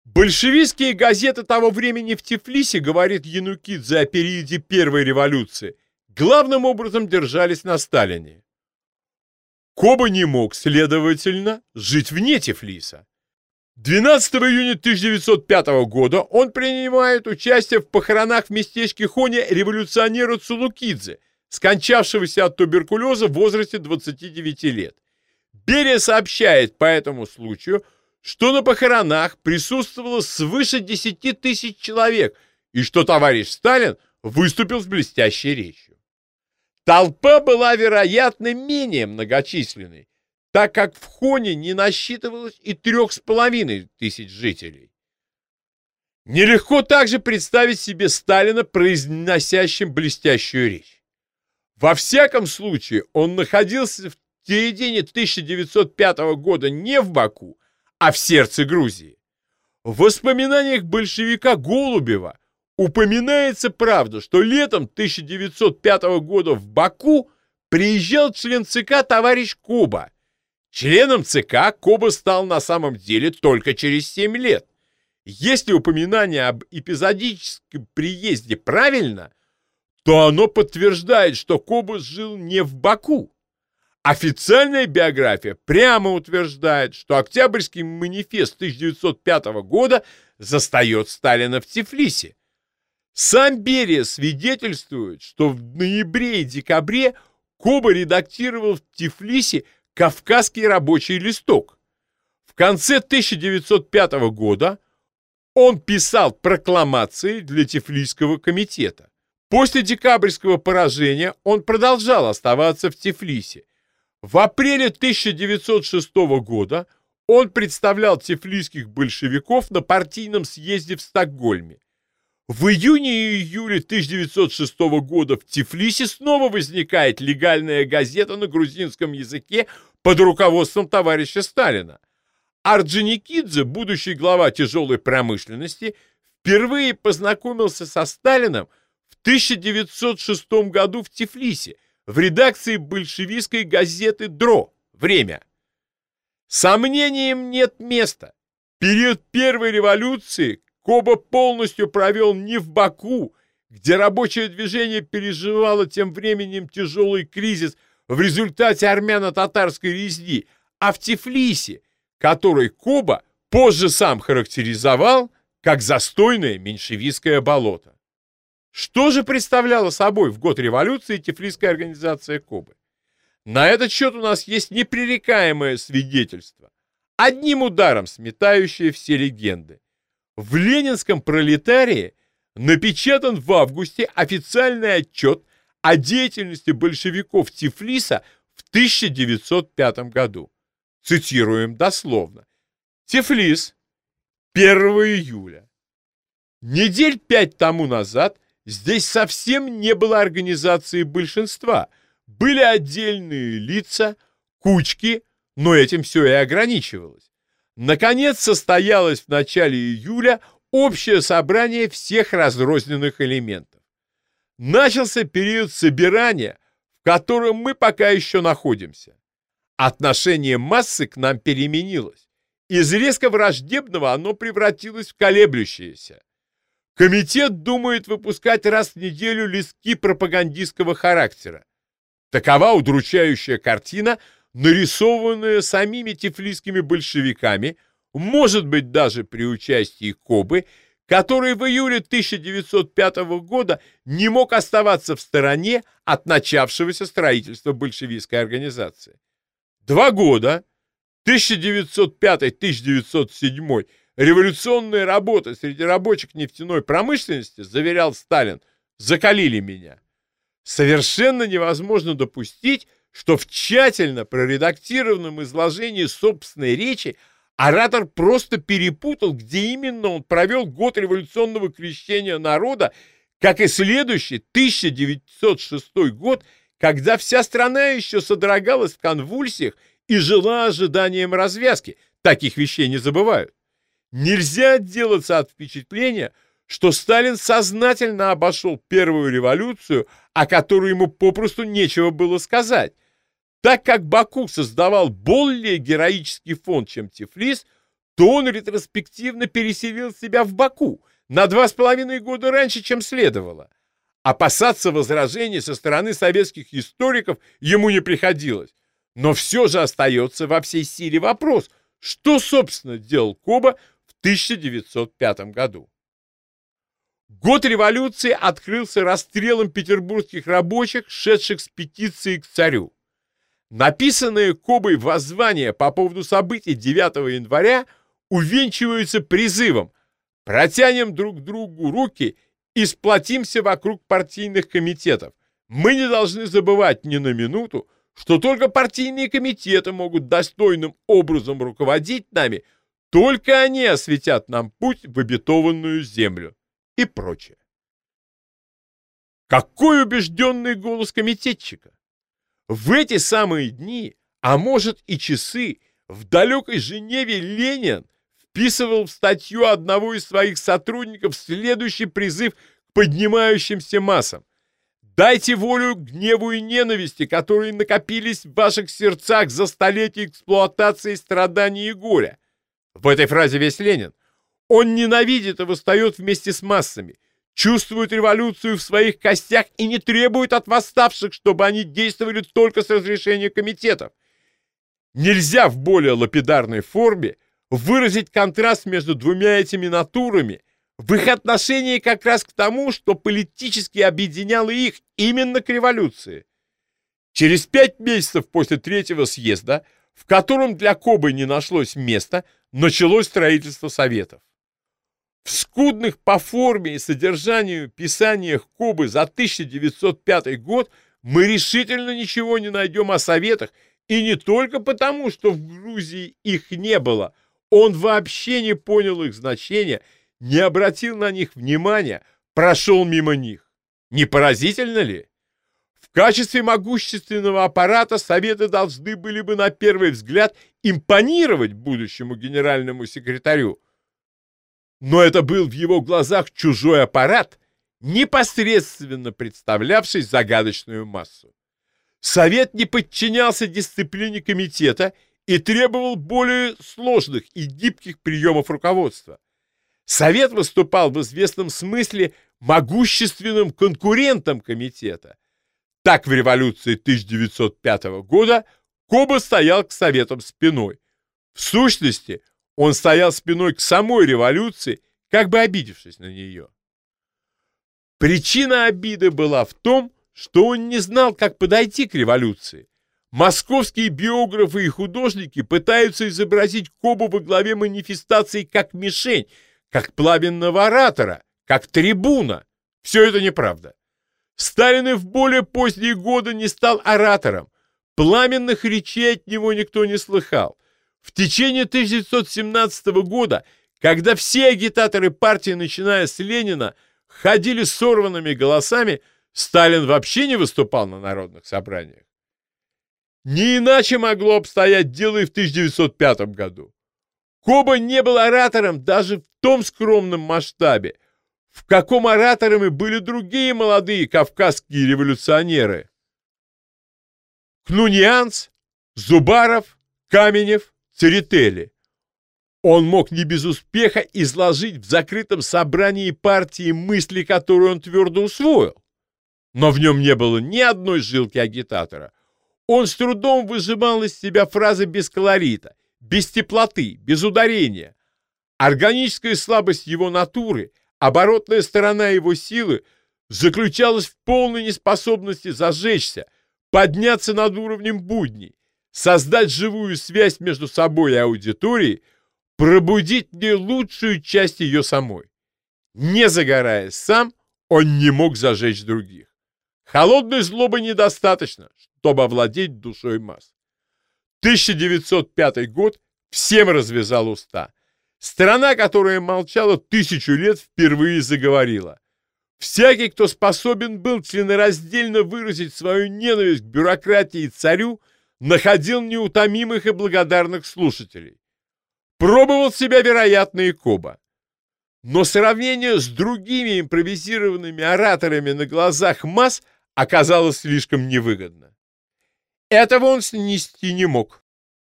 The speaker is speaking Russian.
Большевистские газеты того времени в Тифлисе, говорит Янукидзе о периоде Первой революции, главным образом держались на Сталине. Коба не мог, следовательно, жить вне Тифлиса. 12 июня 1905 года он принимает участие в похоронах в местечке Хоне революционера Цулукидзе, скончавшегося от туберкулеза в возрасте 29 лет. Берия сообщает по этому случаю, что на похоронах присутствовало свыше 10 тысяч человек и что товарищ Сталин выступил с блестящей речью. Толпа была, вероятно, менее многочисленной, так как в Хоне не насчитывалось и 3,5 тысяч жителей. Нелегко также представить себе Сталина, произносящим блестящую речь. Во всяком случае, он находился в середине 1905 года не в Баку, а в сердце Грузии. В воспоминаниях большевика Голубева упоминается, правда, что летом 1905 года в Баку приезжал член ЦК товарищ Коба. Членом ЦК Коба стал на самом деле только через 7 лет. Если упоминание об эпизодическом приезде правильно, то оно подтверждает, что Коба жил не в Баку. Официальная биография прямо утверждает, что Октябрьский манифест 1905 года застает Сталина в Тифлисе. Сам Берия свидетельствует, что в ноябре и декабре Коба редактировал в Тифлисе «Кавказский рабочий листок». В конце 1905 года он писал прокламации для Тифлисского комитета. После декабрьского поражения он продолжал оставаться в Тифлисе. В апреле 1906 года он представлял тифлисских большевиков на партийном съезде в Стокгольме. В июне и июле 1906 года в Тифлисе снова возникает легальная газета на грузинском языке под руководством товарища Сталина. Орджоникидзе, будущий глава тяжелой промышленности, впервые познакомился со Сталиным в 1906 году в Тифлисе в редакции большевистской газеты «ДРО» «Время». Сомнениям нет места. Период Первой революции Коба полностью провел не в Баку, где рабочее движение переживало тем временем тяжелый кризис в результате армяно-татарской резни, а в Тифлисе, который Коба позже сам характеризовал как застойное меньшевистское болото. Что же представляла собой в год революции Тифлисская организация Кобы? На этот счет у нас есть непререкаемое свидетельство, одним ударом сметающее все легенды. В ленинском пролетарии напечатан в августе официальный отчет о деятельности большевиков Тифлиса в 1905 году. Цитируем дословно. Тифлис, 1 июля. Недель 5 тому назад здесь совсем не было организации большинства. Были отдельные лица, кучки, но этим все и ограничивалось. Наконец состоялось в начале июля общее собрание всех разрозненных элементов. Начался период собирания, в котором мы пока еще находимся. Отношение массы к нам переменилось. Из резко враждебного оно превратилось в колеблющееся. Комитет думает выпускать раз в неделю листки пропагандистского характера. Такова удручающая картина, нарисованная самими тифлисскими большевиками, может быть даже при участии Кобы, который в июле 1905 года не мог оставаться в стороне от начавшегося строительства большевистской организации. 2 года, 1905-1907, революционные работы среди рабочих нефтяной промышленности, заверял Сталин, закалили меня. Совершенно невозможно допустить, что в тщательно проредактированном изложении собственной речи оратор просто перепутал, где именно он провел год революционного крещения народа, как и следующий, 1906 год, когда вся страна еще содрогалась в конвульсиях и жила ожиданием развязки. Таких вещей не забывают. Нельзя отделаться от впечатления, что Сталин сознательно обошел первую революцию, о которой ему попросту нечего было сказать. Так как Баку создавал более героический фон, чем Тифлис, что он ретроспективно переселил себя в Баку на 2,5 года раньше, чем следовало. Опасаться возражений со стороны советских историков ему не приходилось. Но все же остается во всей силе вопрос, что, собственно, делал Коба в 1905 году. Год революции открылся расстрелом петербургских рабочих, шедших с петицией к царю. Написанное Кобой воззвание по поводу событий 9 января увенчиваются призывом: «Протянем друг другу руки и сплотимся вокруг партийных комитетов. Мы не должны забывать ни на минуту, что только партийные комитеты могут достойным образом руководить нами, только они осветят нам путь в обетованную землю» и прочее. Какой убежденный голос комитетчика! В эти самые дни, а может и часы, в далекой Женеве Ленин вписывал в статью одного из своих сотрудников следующий призыв к поднимающимся массам: «Дайте волю гневу и ненависти, которые накопились в ваших сердцах за столетия эксплуатации, страданий и горя». В этой фразе весь Ленин. Он ненавидит и восстает вместе с массами, чувствует революцию в своих костях и не требует от восставших, чтобы они действовали только с разрешения комитетов. Нельзя в более лапидарной форме выразить контраст между двумя этими натурами в их отношении как раз к тому, что политически объединяло их именно к революции. Через 5 месяцев после Третьего съезда, в котором для Кобы не нашлось места, началось строительство Советов. В скудных по форме и содержанию писаниях Кобы за 1905 год мы решительно ничего не найдем о Советах, и не только потому, что в Грузии их не было. Он вообще не понял их значения, не обратил на них внимания, прошел мимо них. Не поразительно ли? В качестве могущественного аппарата Советы должны были бы на первый взгляд импонировать будущему генеральному секретарю. Но это был в его глазах чужой аппарат, непосредственно представлявший загадочную массу. Совет не подчинялся дисциплине комитета и требовал более сложных и гибких приемов руководства. Совет выступал в известном смысле могущественным конкурентом комитета. Так в революции 1905 года Коба стоял к Советам спиной. В сущности, он стоял спиной к самой революции, как бы обидевшись на нее. Причина обиды была в том, что он не знал, как подойти к революции. Московские биографы и художники пытаются изобразить Кобу во главе манифестации как мишень, как пламенного оратора, как трибуна. Все это неправда. Сталин и в более поздние годы не стал оратором. Пламенных речей от него никто не слыхал. В течение 1917 года, когда все агитаторы партии, начиная с Ленина, ходили с сорванными голосами, Сталин вообще не выступал на народных собраниях. Не иначе могло обстоять дело и в 1905 году. Коба не был оратором даже в том скромном масштабе, в каком ораторами были другие молодые кавказские революционеры. Кнунианц, Зубаров, Каменев, Церетели. Он мог не без успеха изложить в закрытом собрании партии мысли, которые он твердо усвоил. Но в нем не было ни одной жилки агитатора. Он с трудом выжимал из себя фразы без колорита, без теплоты, без ударения. Органическая слабость его натуры, оборотная сторона его силы заключалась в полной неспособности зажечься, подняться над уровнем будней, создать живую связь между собой и аудиторией, пробудить в ней лучшую часть ее самой. Не загораясь сам, он не мог зажечь других. Холодной злобы недостаточно, чтобы овладеть душой масс. 1905 год всем развязал уста. Страна, которая молчала 1000 лет, впервые заговорила. Всякий, кто способен был членораздельно выразить свою ненависть к бюрократии и царю, находил неутомимых и благодарных слушателей. Пробовал себя, вероятно, и Коба. Но сравнение с другими импровизированными ораторами на глазах масс оказалось слишком невыгодно. Этого он снести не мог.